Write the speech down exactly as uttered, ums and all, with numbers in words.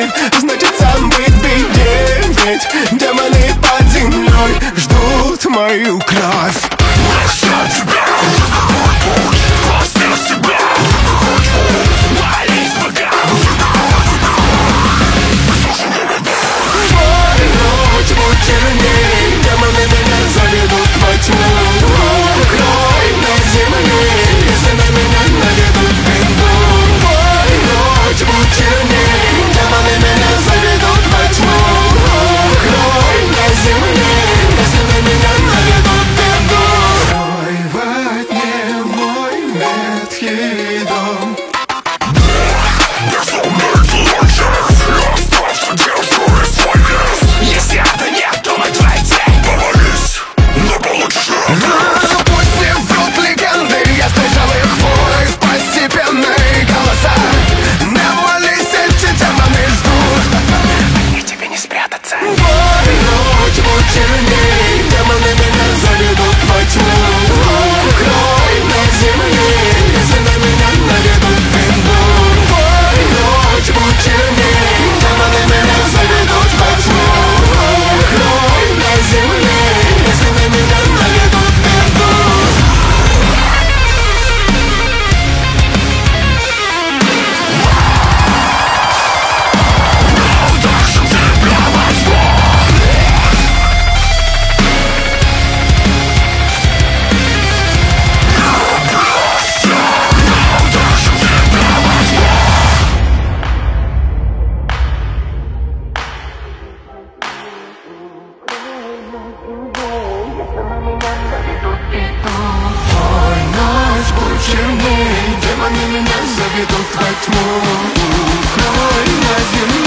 горит, значит сам быть в беде. Ведь демоны под землей ждут мою кровь. Прощай тебя, мой путь, прости себя, молись богам. Мой ночь будет черней, демоны меня заведут во тьму. Укрой на земле, если на меня наведут беду. Мой ночь будет черней, демоны меня заведут во тьму. Укрой на земле, если на меня наведут беду. Ой, во тьме мой ветхий дом. Если это нет, то мы твои тень. Помолись, но получше. Пусть не врут легенды, я слышал их вой в постепенные голоса. Не молись, эти демоны ждут, Мне тебе не спрятаться. мой ночь будет черней, демоны меня заведут во тьму. Укрой на земле, если на меня наведут беду. Мой ночь будет черней, демоны меня заведут во тьму. Укрой на земле, если на меня наведут беду. Ой, ночь будет черней, демоны меня заведут во тьму. Укрой на земле.